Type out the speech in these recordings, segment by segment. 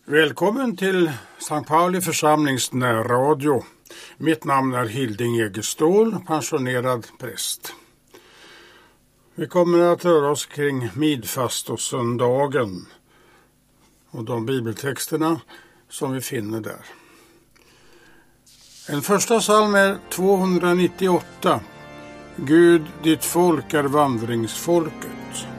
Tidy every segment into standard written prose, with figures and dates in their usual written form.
Välkommen till Sankt Pauli församlings närradio. Mitt namn är Hilding Egerståhl, pensionerad präst. Vi kommer att röra oss kring midfastosöndagen och de bibeltexterna som vi finner där. En första psalm är 298. Gud, ditt folk är vandringsfolket.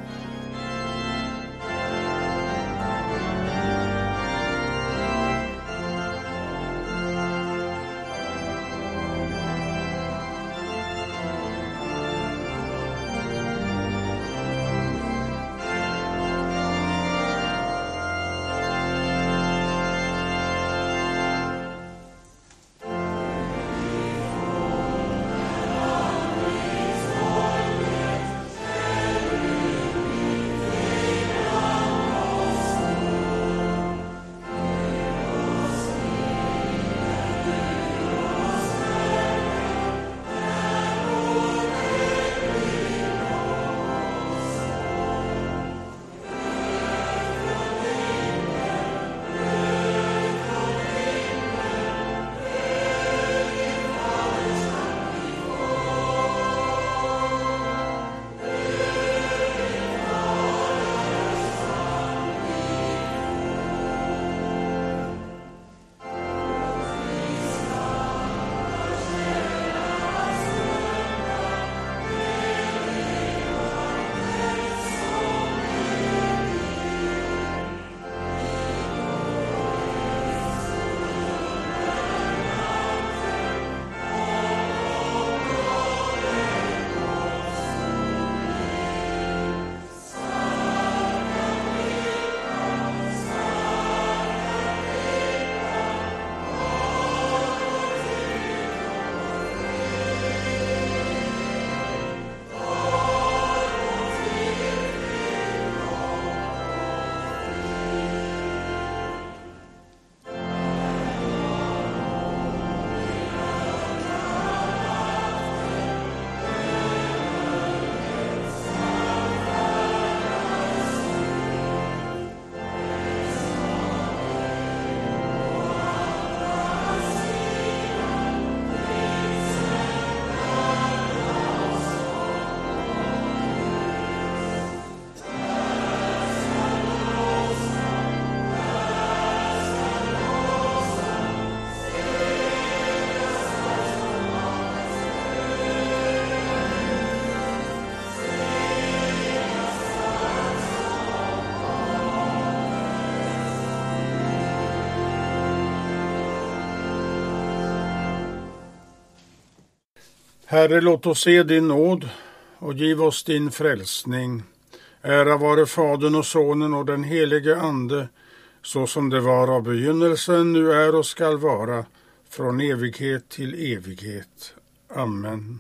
Herre, låt oss se din nåd och giv oss din frälsning. Ära vare Fadern och Sonen och den helige Ande, så som det var av begynnelsen, nu är och skall vara, från evighet till evighet. Amen.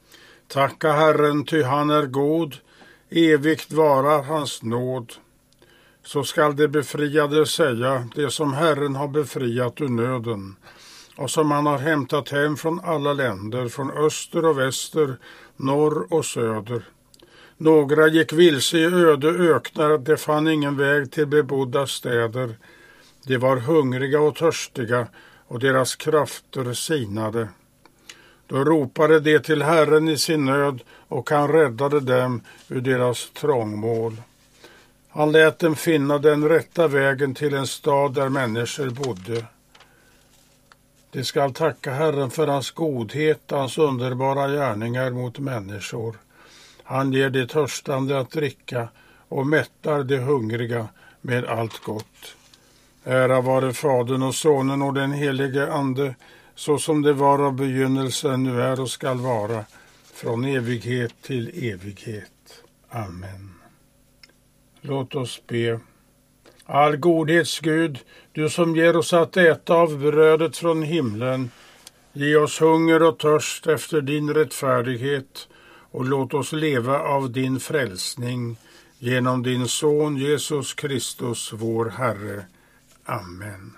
Tacka Herren, ty han är god, evigt varar hans nåd. Så skall de befriade säga, det som Herren har befriat ur nöden, och som han har hämtat hem från alla länder, från öster och väster, norr och söder. Några gick vilse i öde öknar, de fann ingen väg till bebodda städer. De var hungriga och törstiga, och deras krafter sinade. Då ropade de till Herren i sin nöd, och han räddade dem ur deras trångmål. Han lät dem finna den rätta vägen till en stad där människor bodde. De skall tacka Herren för hans godhet, hans underbara gärningar mot människor. Han ger de törstande att dricka och mättar de hungriga med allt gott. Ära vare Fadern och Sonen och den helige Ande, så som det var av begynnelsen, nu är och skall vara, från evighet till evighet. Amen. Låt oss be. All godhets Gud, du som ger oss att äta av brödet från himlen, ge oss hunger och törst efter din rättfärdighet och låt oss leva av din frälsning genom din son Jesus Kristus, vår Herre. Amen.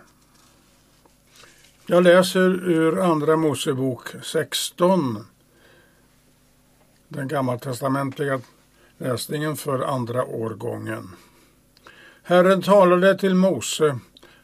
Jag läser ur Andra Mosebok 16, den gammaltestamentliga läsningen för andra årgången. Herren talade till Mose: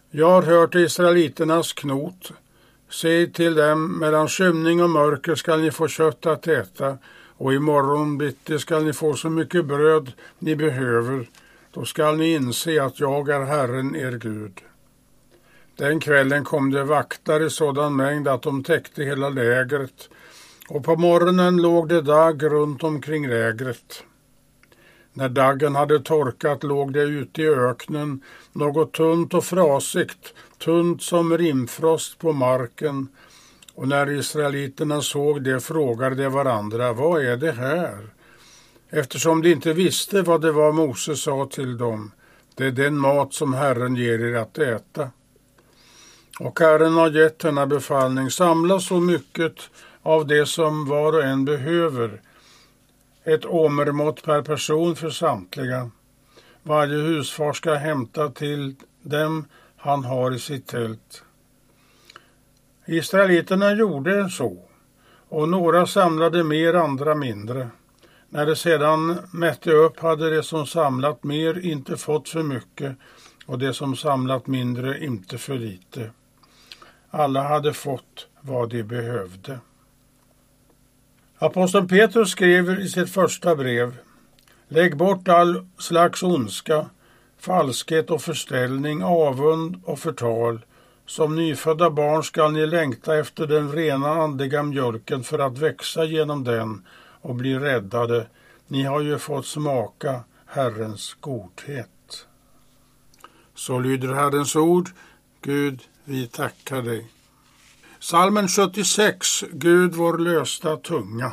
Jag har hört israeliternas knot. Säg till dem, mellan skymning och mörker skall ni få kött att äta, och imorgon bitti skall ni få så mycket bröd ni behöver. Då skall ni inse att jag är Herren er Gud. Den kvällen kom det vaktar i sådan mängd att de täckte hela lägret, och på morgonen låg det dagg runt omkring lägret. När daggen hade torkat låg det ute i öknen något tunt och frasigt, tunt som rimfrost på marken. Och när israeliterna såg det frågade de varandra, vad är det här? Eftersom de inte visste vad det var Mose sa till dem, det är den mat som Herren ger er att äta. Och Herren har gett denna befallning, samla så mycket av det som var och en behöver, ett omermått per person för samtliga. Varje husfar ska hämta till dem han har i sitt tält. Israeliterna gjorde så, och några samlade mer, andra mindre. När de sedan mätte upp hade de som samlat mer inte fått för mycket, och de som samlat mindre inte för lite. Alla hade fått vad de behövde. Aposteln Petrus skrev i sitt första brev: lägg bort all slags ondska, falskhet och förställning, avund och förtal. Som nyfödda barn skall ni längta efter den rena andliga mjölken för att växa genom den och bli räddade. Ni har ju fått smaka Herrens godhet. Så lyder Herrens ord. Gud, vi tackar dig. Psalmen 76, Gud vår lösta tunga.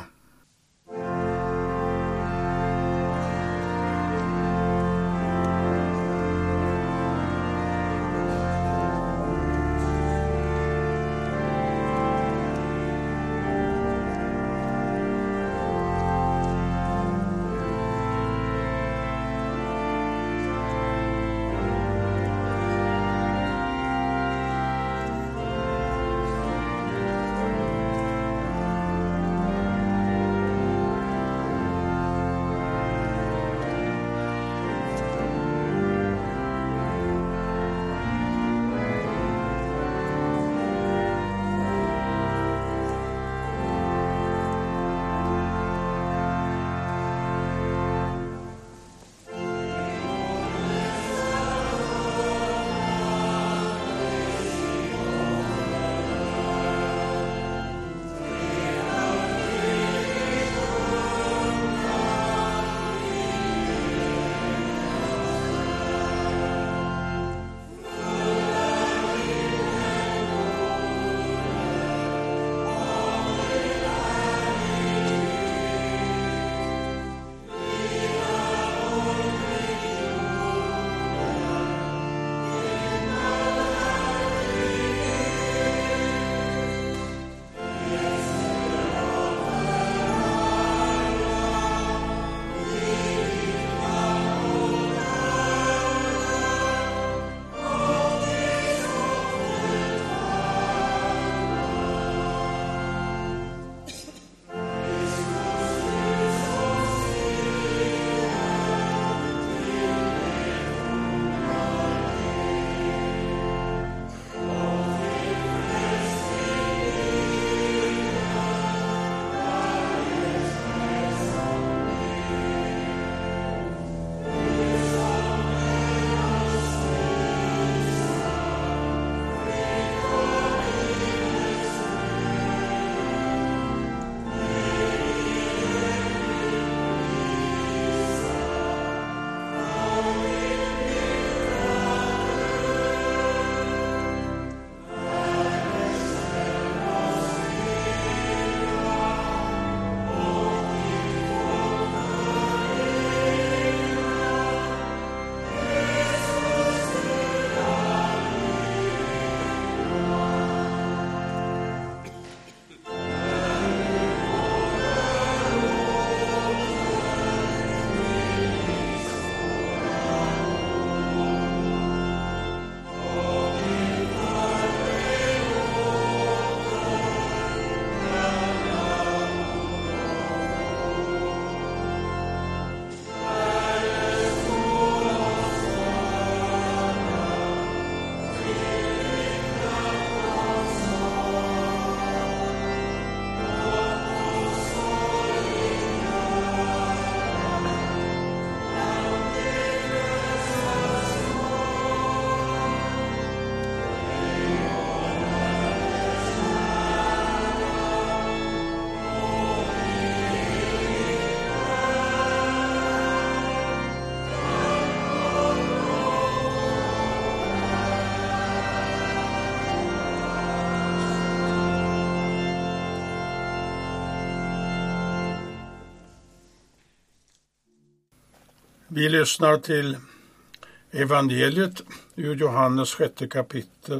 Vi lyssnar till evangeliet ur Johannes 6 kapitel.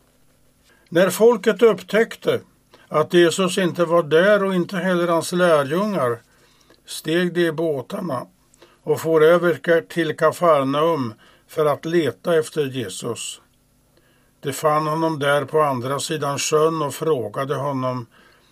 När folket upptäckte att Jesus inte var där och inte heller hans lärjungar, steg de i båtarna och for över till Kafarnaum för att leta efter Jesus. De fann honom där på andra sidan sjön och frågade honom: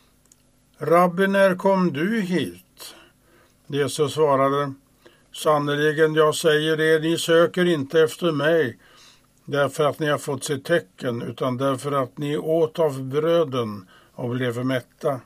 Rabbi, när kom du hit? Jesus svarade: Sannerligen, jag säger er, ni söker inte efter mig därför att ni har fått se tecken, utan därför att ni åt av bröden och blev mätta.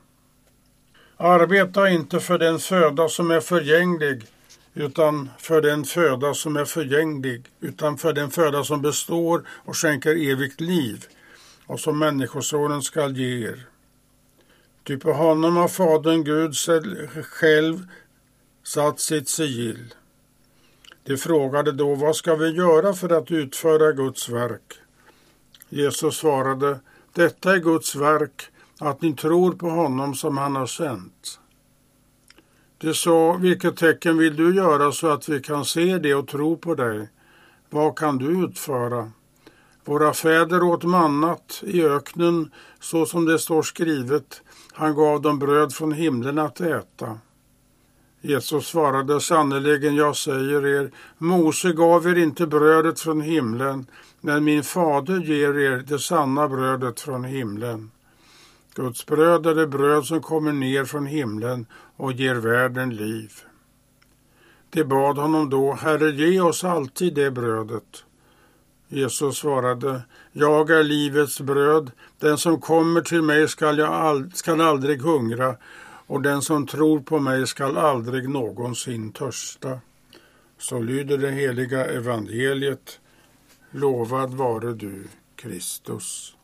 Arbeta inte för den föda som är förgänglig, utan för den föda som är förgänglig, utan för den föda som består och skänker evigt liv, och som Människosonen skall ge er. Ty på honom har Fadern Gud själv satt sitt sigill. De frågade då: vad ska vi göra för att utföra Guds verk? Jesus svarade: detta är Guds verk, att ni tror på honom som han har sänt. De sa: vilket tecken vill du göra så att vi kan se det och tro på dig? Vad kan du utföra? Våra fäder åt mannat i öknen, så som det står skrivet: han gav dem bröd från himlen att äta. Jesus svarade: sannerligen, jag säger er, Mose gav er inte brödet från himlen, men min fader ger er det sanna brödet från himlen. Guds bröd är det bröd som kommer ner från himlen och ger världen liv. De bad honom då: Herre, ge oss alltid det brödet. Jesus svarade: jag är livets bröd, den som kommer till mig skall aldrig hungra, och den som tror på mig skall aldrig någonsin törsta. Så lyder det heliga evangeliet. Lovad vare du, Kristus.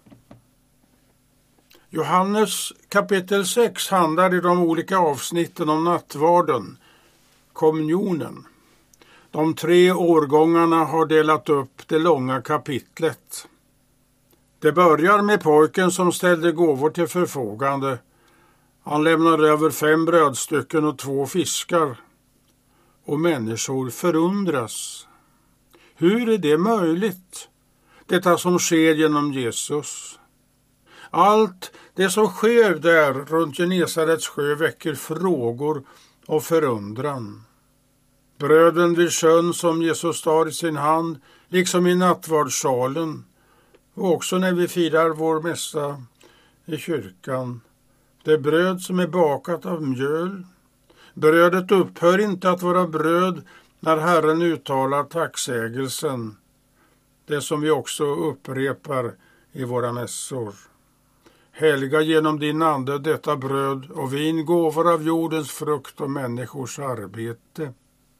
Johannes kapitel 6 handlar i de olika avsnitten om nattvarden, kommunionen. De 3 årgångarna har delat upp det långa kapitlet. Det börjar med pojken som ställde gåvor till förfogande. Han lämnade över 5 brödstycken och 2 fiskar. Och människor förundras. Hur är det möjligt? Detta som sker genom Jesus. Allt det som sker där runt Genesarets sjö väcker frågor och förundran. Bröden vid sjön som Jesus tar i sin hand, liksom i nattvardssalen, och också när vi firar vår mässa i kyrkan. Det bröd som är bakat av mjöl. Brödet upphör inte att vara bröd när Herren uttalar tacksägelsen, det som vi också upprepar i våra mässor. Helga genom din ande detta bröd och vin, gåvor av jordens frukt och människors arbete.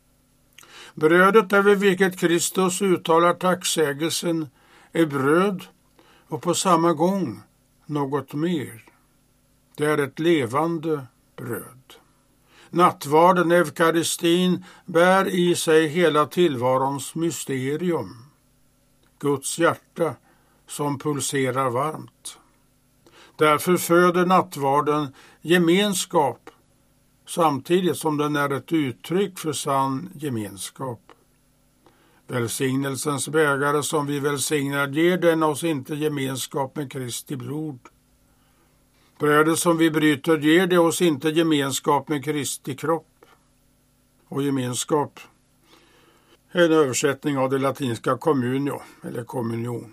Brödet över vilket Kristus uttalar tacksägelsen är bröd och på samma gång något mer. Det är ett levande bröd. Nattvarden, eukaristin, bär i sig hela tillvarons mysterium. Guds hjärta som pulserar varmt. Därför föder nattvarden gemenskap, samtidigt som den är ett uttryck för sann gemenskap. Välsignelsens bägare som vi välsignar ger den oss inte gemenskap med Kristi blod. Brödet som vi bryter ger det oss inte gemenskap med Kristi kropp. Och gemenskap är en översättning av det latinska communio, eller kommunion.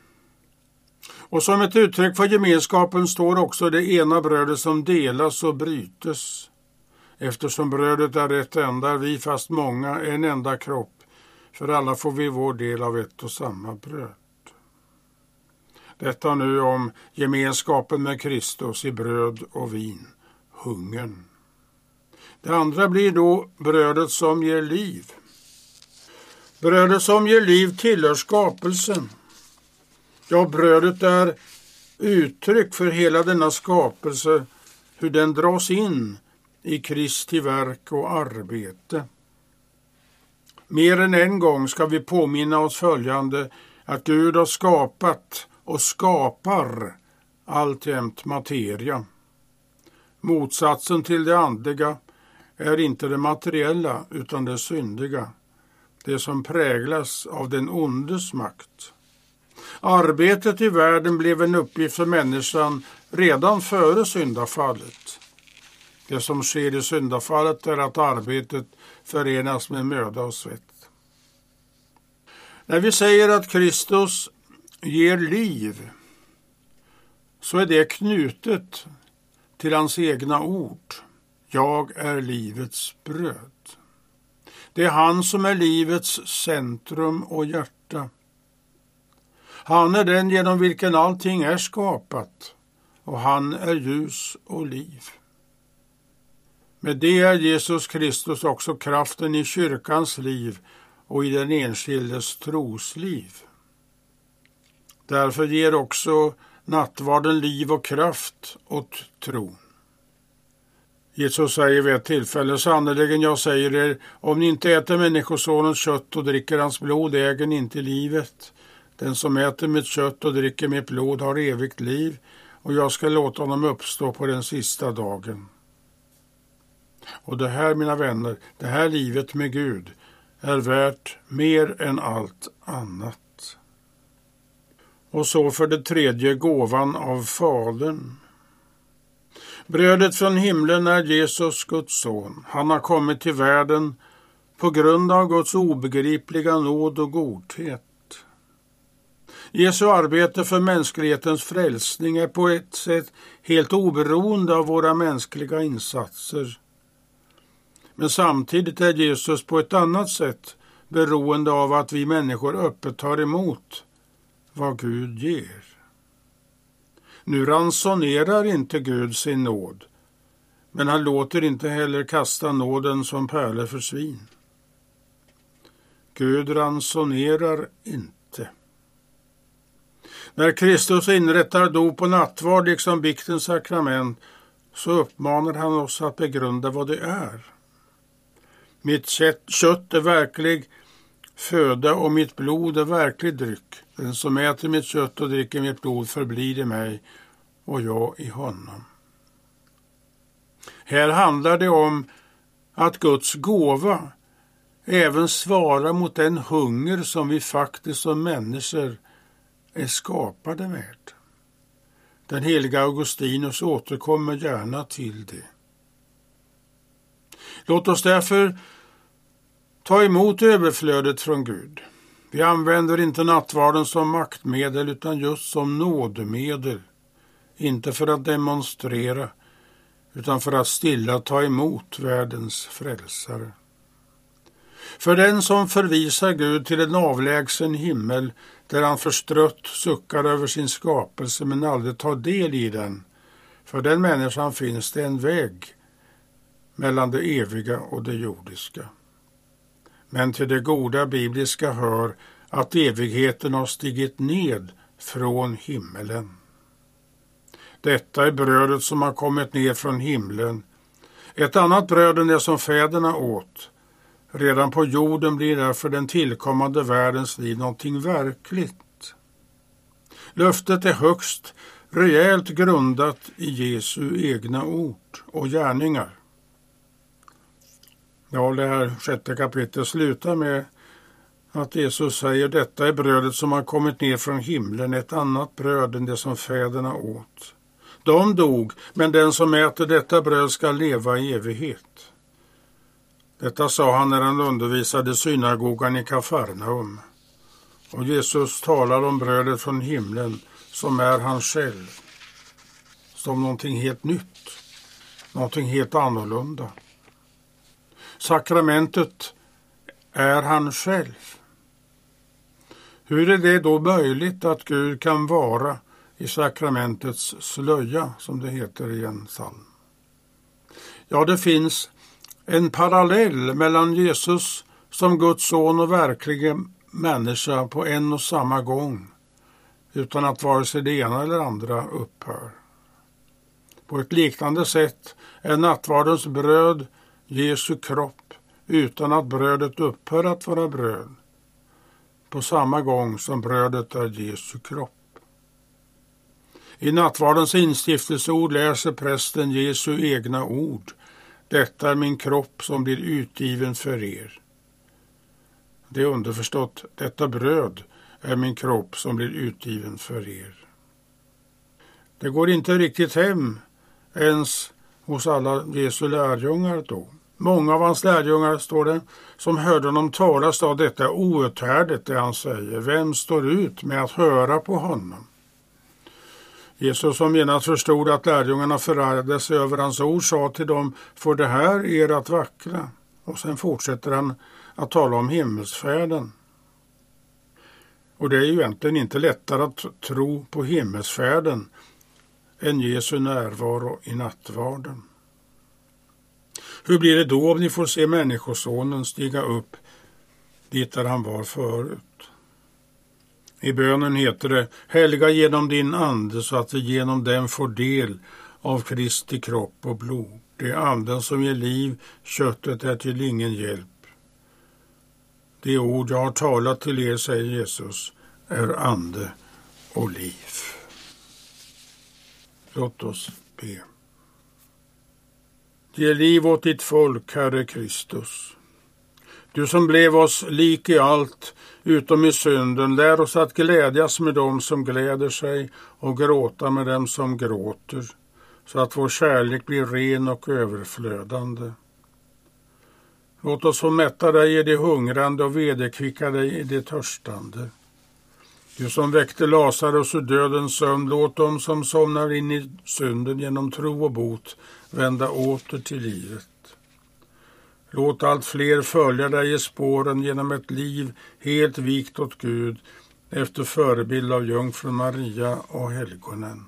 Och som ett uttryck för gemenskapen står också det ena brödet som delas och brytes. Eftersom brödet är ett enda, vi fast många, en enda kropp. För alla får vi vår del av ett och samma bröd. Detta nu om gemenskapen med Kristus i bröd och vin, hungern. Det andra blir då brödet som ger liv. Brödet som ger liv tillhör skapelsen. Ja, brödet är uttryck för hela denna skapelse, hur den dras in i Kristi verk och arbete. Mer än en gång ska vi påminna oss följande, att Gud har skapat och skapar alltjämt materia. Motsatsen till det andliga är inte det materiella utan det syndiga, det som präglas av den ondes makt. Arbetet i världen blev en uppgift för människan redan före syndafallet. Det som sker i syndafallet är att arbetet förenas med möda och svett. När vi säger att Kristus ger liv, så är det knutet till hans egna ord. Jag är livets bröd. Det är han som är livets centrum och hjärta. Han är den genom vilken allting är skapat, och han är ljus och liv. Med det är Jesus Kristus också kraften i kyrkans liv och i den enskildes trosliv. Därför ger också nattvarden liv och kraft åt tron. Jesus säger vid ett tillfälle: sannerligen jag säger er, om ni inte äter människosonens kött och dricker hans blod äger ni inte livet. Den som äter mitt kött och dricker mitt blod har evigt liv, och jag ska låta honom uppstå på den sista dagen. Och det här, mina vänner, det här livet med Gud är värt mer än allt annat. Och så för det tredje, gåvan av Fadern. Brödet från himlen är Jesus, Guds son. Han har kommit till världen på grund av Guds obegripliga nåd och godhet. Jesu arbete för mänsklighetens frälsning är på ett sätt helt oberoende av våra mänskliga insatser. Men samtidigt är Jesus på ett annat sätt beroende av att vi människor öppet tar emot vad Gud ger. Nu ransonerar inte Gud sin nåd, men han låter inte heller kasta nåden som pärlor för svin. Gud ransonerar inte. När Kristus inrättar dop och nattvard liksom biktens sakrament, så uppmanar han oss att begrunda vad det är. Mitt kött är verklig föda och mitt blod är verklig dryck. Den som äter mitt kött och dricker mitt blod förblir i mig och jag i honom. Här handlar det om att Guds gåva även svarar mot den hunger som vi faktiskt som människor är skapade med. Den heliga Augustinus återkommer gärna till det. Låt oss därför ta emot överflödet från Gud. Vi använder inte nattvarden som maktmedel utan just som nådemedel. Inte för att demonstrera utan för att stilla ta emot världens frälsare. För den som förvisar Gud till en avlägsen himmel där han förstrött suckar över sin skapelse men aldrig tar del i den, för den människan finns det en väg mellan det eviga och det jordiska. Men till det goda bibliska hör att evigheten har stigit ned från himmelen. Detta är brödet som har kommit ner från himlen. Ett annat bröd än det som fäderna åt. Redan på jorden blir därför den tillkommande världens liv någonting verkligt. Löftet är högst rejält grundat i Jesu egna ord och gärningar. Ja, det här 6:e kapitlet slutar med att Jesus säger: detta är brödet som har kommit ner från himlen, ett annat bröd än det som fäderna åt. De dog, men den som äter detta bröd ska leva i evighet. Detta sa han när han undervisade synagogan i Kafarnaum. Och Jesus talar om brödet från himlen som är han själv. Som någonting helt nytt, någonting helt annorlunda. Sakramentet är han själv. Hur är det då möjligt att Gud kan vara i sakramentets slöja, som det heter i en psalm? Ja, det finns en parallell mellan Jesus som Guds son och verklig människa på en och samma gång, utan att vare sig det ena eller andra upphör. På ett liknande sätt är nattvardens bröd Jesu kropp, utan att brödet upphör att vara bröd, på samma gång som brödet är Jesu kropp. I nattvardens instiftelseord läser prästen Jesu egna ord. Detta är min kropp som blir utgiven för er. Det är underförstått, detta bröd är min kropp som blir utgiven för er. Det går inte riktigt hem ens hos alla Jesu lärjungar då. Många av hans lärjungar, står det, som hörde honom tala sa detta outhärdligt det han säger. Vem står ut med att höra på honom? Jesus som genast förstod att lärjungarna förargade sig över hans ord sa till dem, för det här är att vackla. Och sen fortsätter han att tala om himmelsfärden. Och det är ju egentligen inte lättare att tro på himmelsfärden än Jesu närvaro i nattvarden. Hur blir det då om ni får se människosonen stiga upp dit där han var förut? I bönen heter det, helga genom din ande så att vi genom den får del av Kristi kropp och blod. Det är anden som ger liv, köttet är till ingen hjälp. Det ord jag har talat till er, säger Jesus, är ande och liv. Låt oss be. Ge liv åt ditt folk, Herre Kristus. Du som blev oss lik i allt utom i synden, lär oss att glädjas med dem som gläder sig och gråta med dem som gråter, så att vår kärlek blir ren och överflödande. Låt oss få mätta dig i det hungrande och vederkvicka dig i det törstande. Du som väckte Lazarus ur dödens sömn, låt dem som somnar in i synden genom tro och bot vända åter till livet. Låt allt fler följa dig i spåren genom ett liv helt vikt åt Gud efter förebild av jungfrun Maria och helgonen.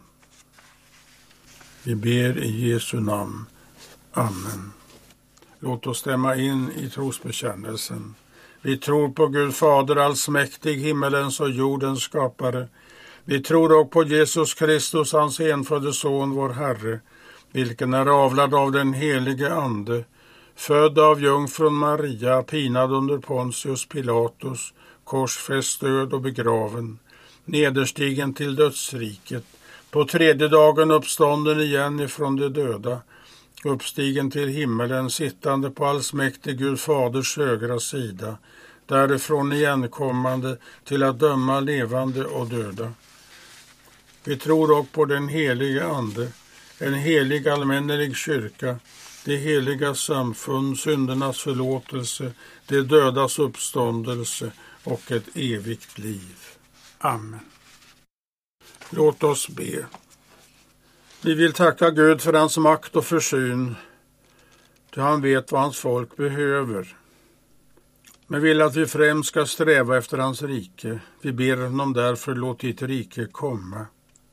Vi ber i Jesu namn. Amen. Låt oss stämma in i trosbekännelsen. Vi tror på Gud Fader allsmäktig, himmelens och jordens skapare. Vi tror också på Jesus Kristus, hans enfödde son, vår Herre, vilken är avlad av den helige Ande, född av jungfrun Maria, pinad under Pontius Pilatus, korsfäst, död och begraven, nederstigen till dödsriket, på tredje dagen uppstånden igen ifrån de döda, uppstigen till himmelen, sittande på allsmäktig Gud Faders högra sida, därifrån igenkommande till att döma levande och döda. Vi tror också på den helige Ande, en helig allmännelig kyrka, det heliga samfund, syndernas förlåtelse, det dödas uppståndelse och ett evigt liv. Amen. Låt oss be. Vi vill tacka Gud för hans makt och försyn, då han vet vad hans folk behöver. Men vill att vi främst ska sträva efter hans rike. Vi ber honom därför, låt ditt rike komma.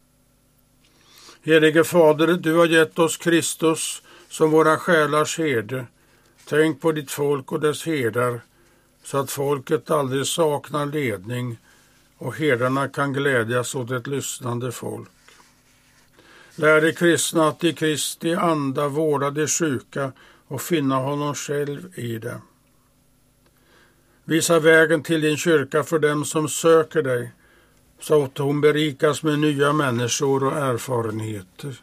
Helige Fader, du har gett oss Kristus som våra själars herde. Tänk på ditt folk och dess herdar, så att folket aldrig saknar ledning och herdarna kan glädjas åt ett lyssnande folk. Lär de kristna att i Kristi anda vårda de sjuka och finna honom själv i dem. Visa vägen till din kyrka för dem som söker dig, så att hon berikas med nya människor och erfarenheter.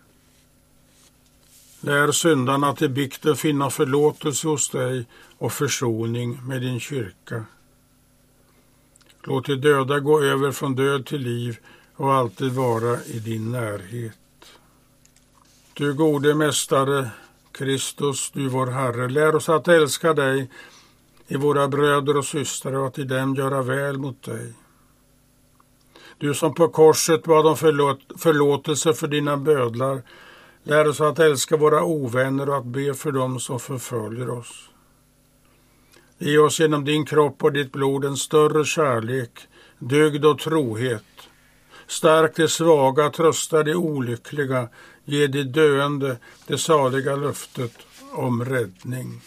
Lär syndarna till bikten finna förlåtelse hos dig och försoning med din kyrka. Låt de döda gå över från död till liv och alltid vara i din närhet. Du gode mästare, Kristus, du vår Herre, lär oss att älska dig i våra bröder och systrar och att i dem göra väl mot dig. Du som på korset bad om förlåtelse för dina bödlar, lär oss att älska våra ovänner och att be för dem som förföljer oss. Ge oss genom din kropp och ditt blod en större kärlek, dygd och trohet. Stärk de svaga, trösta de olyckliga, ge de döende det saliga löftet om räddning.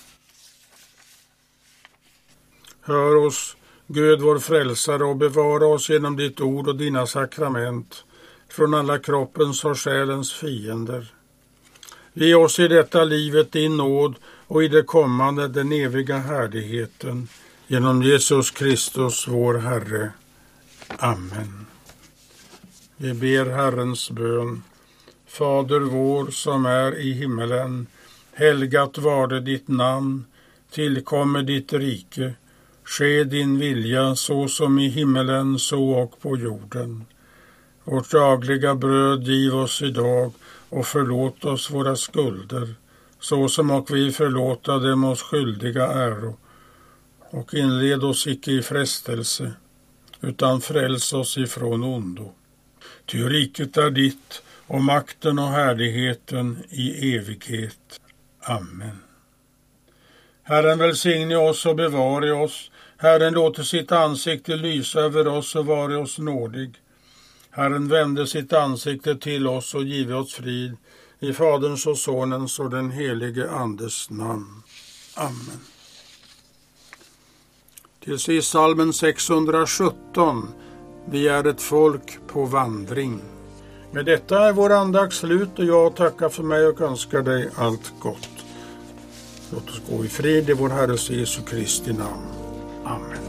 Hör oss, Gud vår frälsare, och bevara oss genom ditt ord och dina sakrament från alla kroppens och själens fiender. Ge oss i detta livet din nåd och i det kommande den eviga härligheten. Genom Jesus Kristus vår Herre. Amen. Vi ber Herrens bön. Fader vår som är i himmelen, helgat varde ditt namn, tillkommer ditt rike. Ske din vilja så som i himmelen så och på jorden. Vårt dagliga bröd giv oss idag och förlåt oss våra skulder, så som och vi förlåta dem oss skyldiga äro. Och inled oss icke i frestelse, utan fräls oss ifrån ondo. Ty riket är ditt och makten och härligheten i evighet. Amen. Herren välsigne oss och bevare oss. Herren låter sitt ansikte lysa över oss och vare oss nådig. Herren vände sitt ansikte till oss och give oss frid. I Faderns och Sonens och den helige Andes namn. Amen. Till sist psalmen 617. Vi är ett folk på vandring. Med detta är vår andakt slut och jag tackar för mig och önskar dig allt gott. Låt oss gå i frid i vår Herres Jesu Kristi namn. Amen.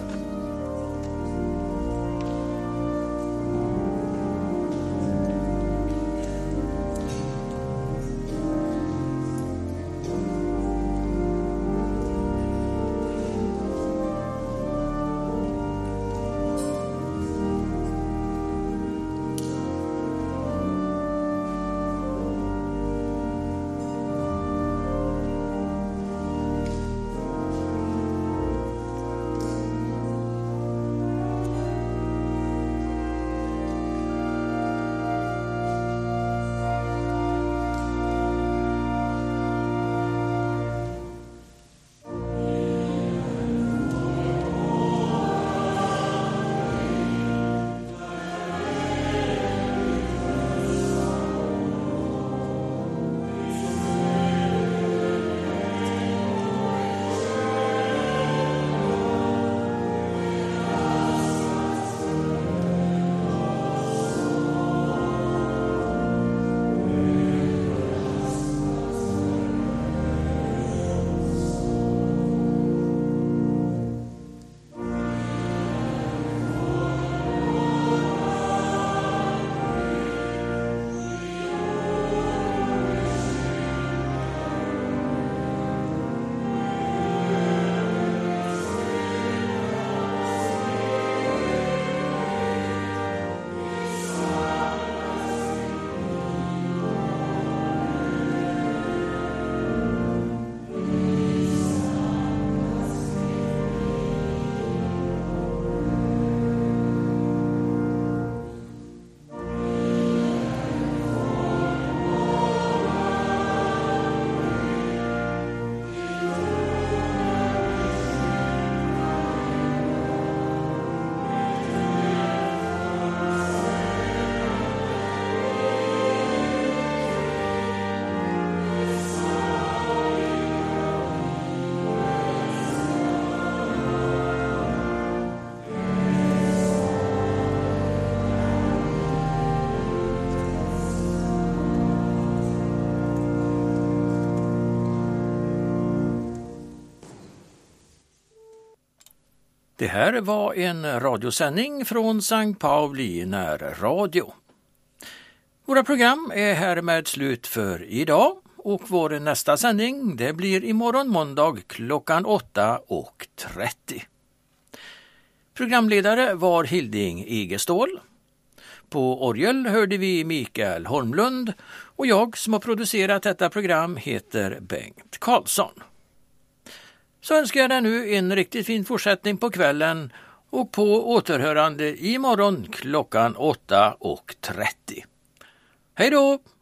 Det här var en radiosändning från Sankt Pauli närradio. Våra program är härmed slut för idag och vår nästa sändning det blir imorgon måndag klockan 8:30. Programledare var Hilding Igestål. På orgel hörde vi Mikael Holmlund och jag som har producerat detta program heter Bengt Karlsson. Så önskar jag dig nu en riktigt fin fortsättning på kvällen och på återhörande imorgon klockan 8:30. Hej då!